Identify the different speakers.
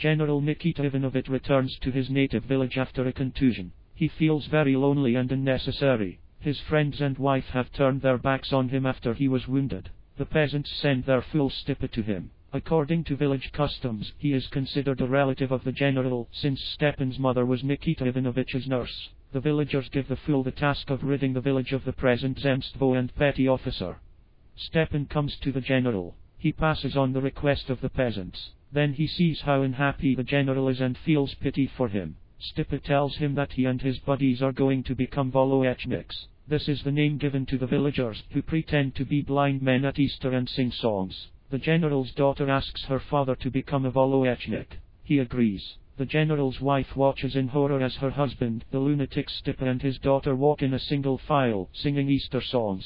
Speaker 1: General Nikita Ivanovich returns to his native village after a contusion. He feels very lonely and unnecessary. His friends and wife have turned their backs on him after he was wounded. The peasants send their full stipe to him. According to village customs, he is considered a relative of the general, since Stepan's mother was Nikita Ivanovich's nurse. The villagers give the fool the task of ridding the village of the present zemstvo and petty officer. Stepan comes to the general. He passes on the request of the peasants. Then he sees how unhappy the general is and feels pity for him. Stipe tells him that he and his buddies are going to become Voloechniks. This is the name given to the villagers, who pretend to be blind men at Easter and sing songs. The general's daughter asks her father to become a Voloechnik. He agrees. The general's wife watches in horror as her husband, the lunatic Stipe, and his daughter walk in a single file, singing Easter songs.